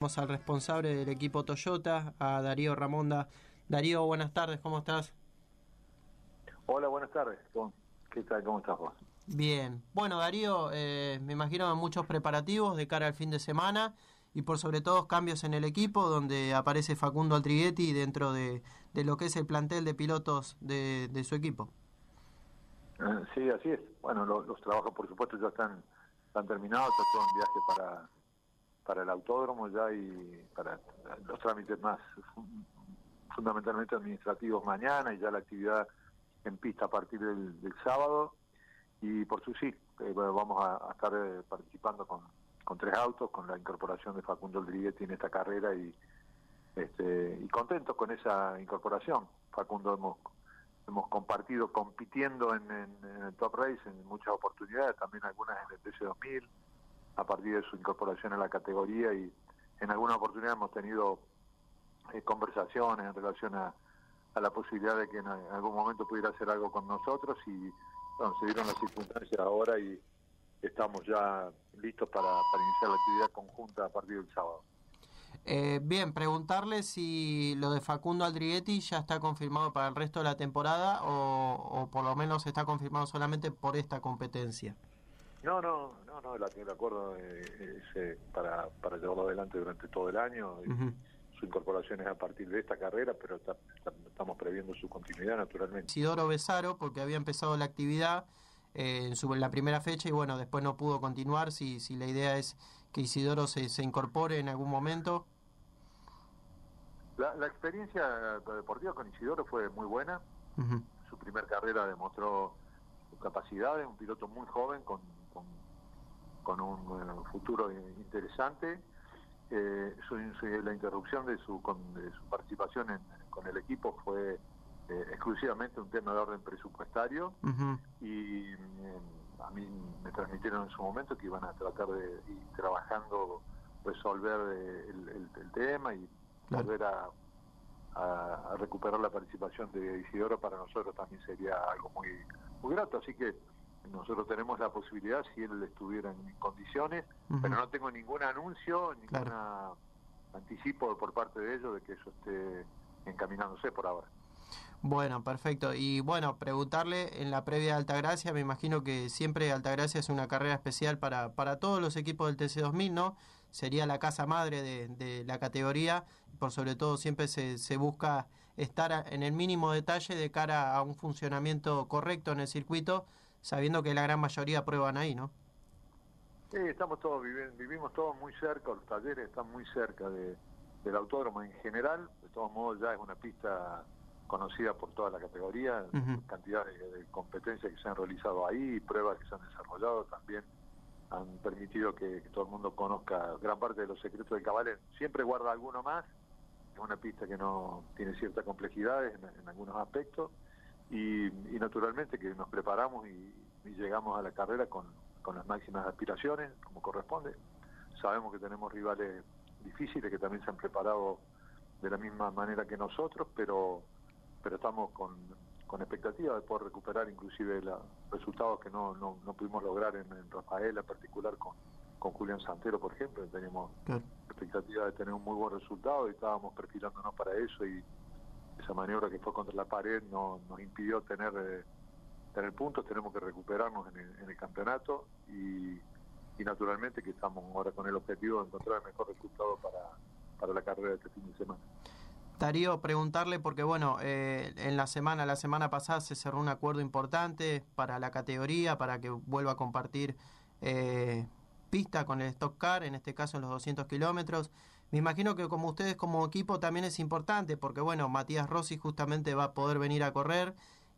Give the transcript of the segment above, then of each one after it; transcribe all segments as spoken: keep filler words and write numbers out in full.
Vamos al responsable del equipo Toyota, a Darío Ramonda. Darío, buenas tardes, ¿cómo estás? Hola, buenas tardes. ¿Qué tal? ¿Cómo estás vos? Bien. Bueno, Darío, eh, me imagino muchos preparativos de cara al fin de semana y por sobre todo cambios en el equipo, donde aparece Facundo Altriguetti dentro de, de lo que es el plantel de pilotos de, de su equipo. Eh, sí, así es. Bueno, lo, los trabajos por supuesto ya están, están terminados, está todo en viaje para, para el autódromo ya y para los trámites más fundamentalmente administrativos mañana y ya la actividad en pista a partir del, del sábado. Y por su sí, eh, bueno, vamos a, a estar eh, participando con, con tres autos, con la incorporación de Facundo Altriguetti en esta carrera y este y contentos con esa incorporación. Facundo hemos hemos compartido compitiendo en, en, en el Top Race en muchas oportunidades, también algunas en el T C dos mil, a partir de su incorporación a la categoría, y en alguna oportunidad hemos tenido eh, conversaciones en relación a, a la posibilidad de que en, en algún momento pudiera hacer algo con nosotros y bueno, se dieron las circunstancias ahora y estamos ya listos para, para iniciar la actividad conjunta a partir del sábado. Eh, bien, preguntarle si lo de Facundo Altriguetti ya está confirmado para el resto de la temporada o, o por lo menos está confirmado solamente por esta competencia. No, no, no, no, el, el acuerdo eh, es eh, para, para llevarlo adelante durante todo el año. Uh-huh. Su incorporación es a partir de esta carrera, pero está, está, estamos previendo su continuidad naturalmente. Isidoro Besaro, porque había empezado la actividad eh, en, su, en la primera fecha y bueno, después no pudo continuar. Si, si la idea es que Isidoro se, se incorpore en algún momento. La, la experiencia deportiva con Isidoro fue muy buena. Uh-huh. Su primer carrera demostró su capacidad, es un piloto muy joven con, con, con un uh, futuro interesante. Eh, su, su, la interrupción de su, con, de su participación en, con el equipo fue eh, exclusivamente un tema de orden presupuestario. Uh-huh. Y eh, a mí me transmitieron en su momento que iban a tratar de ir trabajando, resolver eh, el, el, el tema y claro. volver a, a, a recuperar la participación de Isidoro. Para nosotros también sería algo muy, muy grato, así que nosotros tenemos la posibilidad, si él estuviera en condiciones, uh-huh. pero no tengo ningún anuncio, ningún claro. anticipo por parte de ellos de que eso esté encaminándose por ahora. Bueno, perfecto. Y bueno, preguntarle en la previa de Altagracia, me imagino que siempre Altagracia es una carrera especial para, para todos los equipos del T C dos mil, ¿no? Sería la casa madre de, de la categoría, por sobre todo siempre se, se busca estar en el mínimo detalle de cara a un funcionamiento correcto en el circuito, sabiendo que la gran mayoría prueban ahí, ¿no? Sí, estamos todos, vivi- vivimos todos muy cerca, los talleres están muy cerca de, del autódromo en general. De todos modos ya es una pista conocida por toda la categoría, uh-huh. cantidad de, de competencias que se han realizado ahí, pruebas que se han desarrollado también han permitido que, que todo el mundo conozca gran parte de los secretos del Cabalén. Siempre guarda alguno más, es una pista que no tiene ciertas complejidades en, en algunos aspectos y, y naturalmente que nos preparamos y, y llegamos a la carrera con, con las máximas aspiraciones, como corresponde. Sabemos que tenemos rivales difíciles que también se han preparado de la misma manera que nosotros, pero pero estamos con, con expectativa de poder recuperar inclusive los resultados que no, no, no pudimos lograr en, en Rafael, en particular con, con Julián Santero, por ejemplo. Teníamos claro. expectativa de tener un muy buen resultado y estábamos perfilándonos para eso, y esa maniobra que fue contra la pared no, nos impidió tener, eh, tener puntos. Tenemos que recuperarnos en el, en el campeonato y, y naturalmente que estamos ahora con el objetivo de encontrar el mejor resultado para, para la carrera de este fin de semana. Darío, preguntarle porque bueno, eh, en la semana, la semana pasada se cerró un acuerdo importante para la categoría, para que vuelva a compartir eh, pista con el Stock Car, en este caso en los doscientos kilómetros. Me imagino que como ustedes como equipo también es importante, porque bueno, Matías Rossi justamente va a poder venir a correr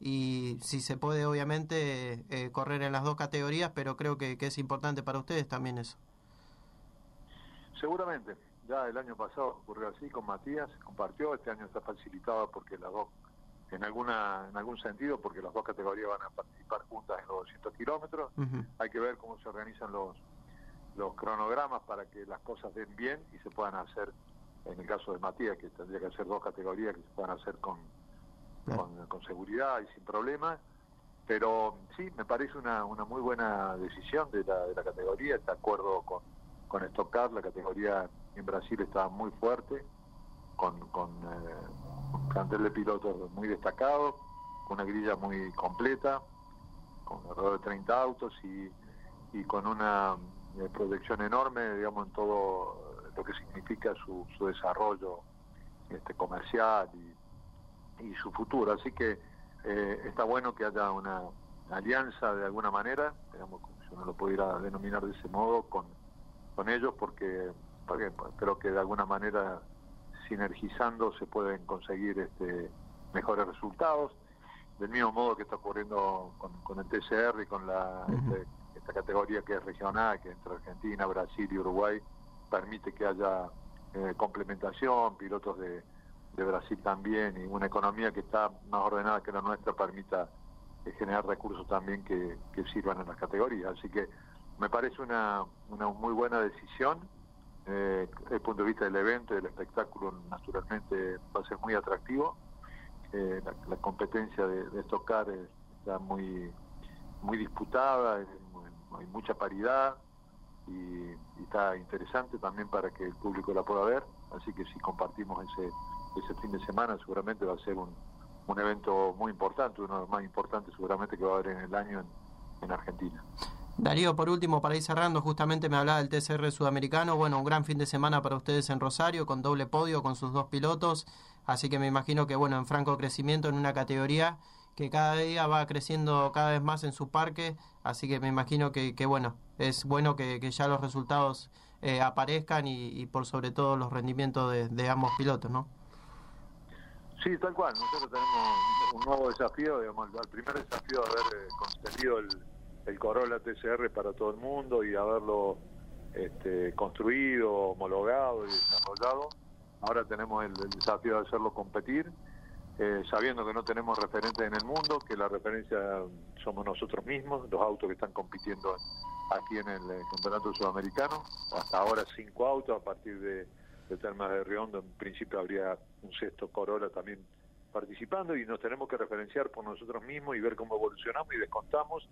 y si se puede obviamente eh, correr en las dos categorías, pero creo que, que es importante para ustedes también eso. Seguramente. Ya el año pasado ocurrió así con Matías, compartió. Este año está facilitado porque las dos, en alguna en algún sentido, porque las dos categorías van a participar juntas en los doscientos kilómetros. Uh-huh. Hay que ver cómo se organizan los los cronogramas para que las cosas den bien y se puedan hacer, en el caso de Matías, que tendría que hacer dos categorías que se puedan hacer con, uh-huh. con, con seguridad y sin problemas. Pero sí, me parece una, una muy buena decisión de la, de la categoría, este acuerdo con, con Stock Car. La categoría en Brasil estaba muy fuerte, con, con eh, un plantel de pilotos muy destacado, con una grilla muy completa, con alrededor de treinta autos y, y con una eh, proyección enorme, digamos, en todo lo que significa su, su desarrollo este, comercial y, y su futuro. Así que eh, está bueno que haya una alianza de alguna manera, digamos, si uno lo pudiera denominar de ese modo, con, con ellos, porque, porque creo que de alguna manera sinergizando se pueden conseguir este, mejores resultados, del mismo modo que está ocurriendo con, con el T C R y con la uh-huh. este, esta categoría que es regional, que entre Argentina, Brasil y Uruguay permite que haya eh, complementación, pilotos de, de Brasil también, y una economía que está más ordenada que la nuestra permita eh, generar recursos también que, que sirvan en las categorías. Así que me parece una, una muy buena decisión. Eh, desde el punto de vista del evento y del espectáculo, naturalmente va a ser muy atractivo. Eh, la, la competencia de, de Stock Car está muy muy disputada, hay, hay mucha paridad y, y está interesante también para que el público la pueda ver, así que si compartimos ese ese fin de semana seguramente va a ser un, un evento muy importante, uno de los más importantes seguramente que va a haber en el año en, en Argentina. Darío, por último, para ir cerrando, justamente me hablaba del T C R sudamericano, bueno, un gran fin de semana para ustedes en Rosario, con doble podio, con sus dos pilotos, así que me imagino que, bueno, en franco crecimiento en una categoría que cada día va creciendo cada vez más en su parque, así que me imagino que, que bueno, es bueno que, que ya los resultados eh, aparezcan y, y por sobre todo los rendimientos de, de ambos pilotos, ¿no? Sí, tal cual, nosotros tenemos un nuevo desafío, digamos, el primer desafío de haber eh, conseguido el el Corolla T C R para todo el mundo y haberlo este, construido, homologado y desarrollado. Ahora tenemos el, el desafío de hacerlo competir, eh, sabiendo que no tenemos referentes en el mundo, que la referencia somos nosotros mismos, los autos que están compitiendo aquí en el, el Campeonato Sudamericano. Hasta ahora cinco autos, a partir de, de Termas de Riondo en principio habría un sexto Corolla también participando, y nos tenemos que referenciar por nosotros mismos y ver cómo evolucionamos y descontamos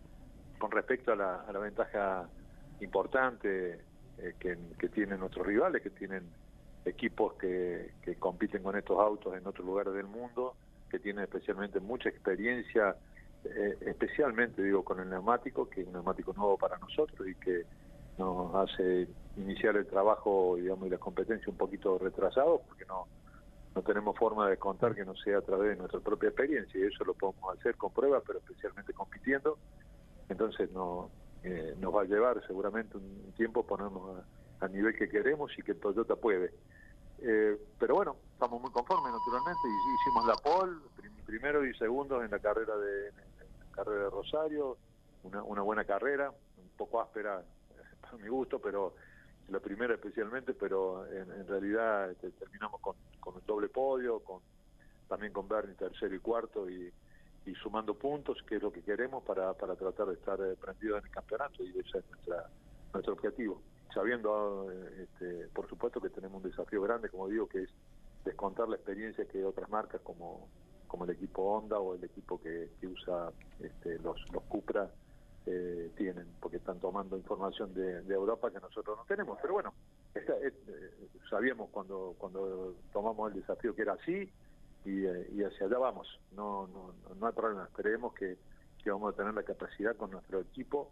con respecto a la, a la ventaja importante eh, que, que tienen nuestros rivales, que tienen equipos que, que compiten con estos autos en otros lugares del mundo, que tienen especialmente mucha experiencia, eh, especialmente digo con el neumático, que es un neumático nuevo para nosotros y que nos hace iniciar el trabajo, digamos, y la competencia un poquito retrasado, porque no no tenemos forma de contar que no sea a través de nuestra propia experiencia, y eso lo podemos hacer con pruebas, pero especialmente compitiendo. Entonces no, eh, nos va a llevar seguramente un tiempo ponernos a, al nivel que queremos y que Toyota puede. Eh, pero bueno, estamos muy conformes naturalmente, y hicimos la pole, prim, primero y segundo en la carrera de, en la carrera de Rosario, una, una buena carrera, un poco áspera para mi gusto, pero la primera especialmente, pero en, en realidad este, terminamos con, con un doble podio, con también con Bernie tercero y cuarto, y y sumando puntos, que es lo que queremos para, para tratar de estar eh, prendidos en el campeonato, y ese es nuestra, nuestro objetivo. Sabiendo, eh, este, por supuesto, que tenemos un desafío grande, como digo, que es descontar la experiencia que otras marcas como, como el equipo Honda o el equipo que, que usa este, los, los Cupra eh, tienen, porque están tomando información de, de Europa que nosotros no tenemos. Pero bueno, esta, eh, sabíamos cuando, cuando tomamos el desafío que era así, Y, y hacia allá vamos, no no no hay problema. Creemos que, que vamos a tener la capacidad con nuestro equipo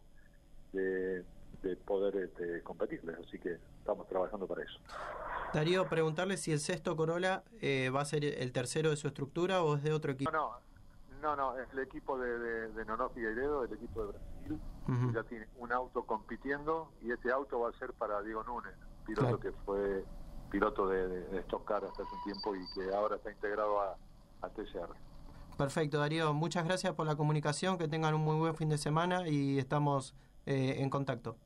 de, de poder este, competirles, así que estamos trabajando para eso. Darío, preguntarle si el sexto Corolla eh, va a ser el tercero de su estructura o es de otro equipo. No, no, no, es el equipo de, de, de Nono Figueiredo, el equipo de Brasil, uh-huh. Ya tiene un auto compitiendo, y este auto va a ser para Diego Núñez, piloto claro. que fue piloto de, de, de Stock Car hasta hace un tiempo y que ahora está integrado a, a T C R. Perfecto, Darío, muchas gracias por la comunicación, que tengan un muy buen fin de semana y estamos eh, en contacto.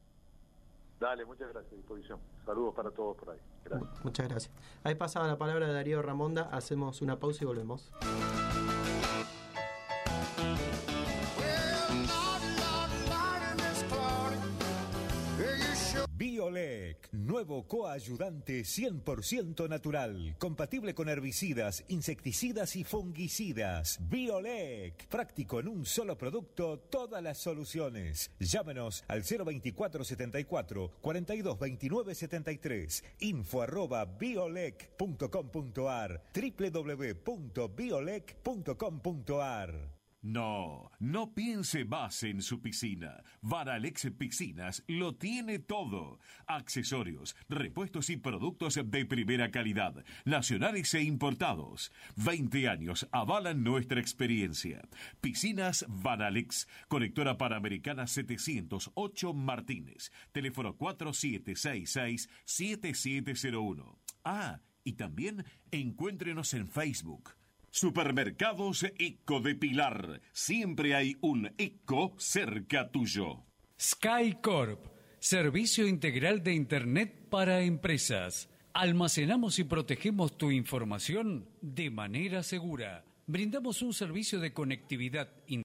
Dale, muchas gracias, a disposición. Saludos para todos por ahí. Gracias. Muchas gracias. Ahí pasaba la palabra de Darío Ramonda, hacemos una pausa y volvemos. Bio Biolec, nuevo coayudante cien por ciento natural, compatible con herbicidas, insecticidas y fungicidas. Biolec, práctico en un solo producto, todas las soluciones. Llámenos al cero veinticuatro setenta y cuatro cuarenta y dos veintinueve setenta y tres, info arroba biolec punto com punto ar, doble u doble u doble u punto biolec punto com punto ar. No, no piense más en su piscina. Vanalex Piscinas lo tiene todo. Accesorios, repuestos y productos de primera calidad, nacionales e importados. veinte años avalan nuestra experiencia. Piscinas Vanalex, Conectora Panamericana setecientos ocho Martínez. Teléfono cuatro siete seis seis siete siete cero uno. Ah, y también encuéntrenos en Facebook. Supermercados Eco de Pilar. Siempre hay un Eco cerca tuyo. SkyCorp, servicio integral de Internet para empresas. Almacenamos y protegemos tu información de manera segura. Brindamos un servicio de conectividad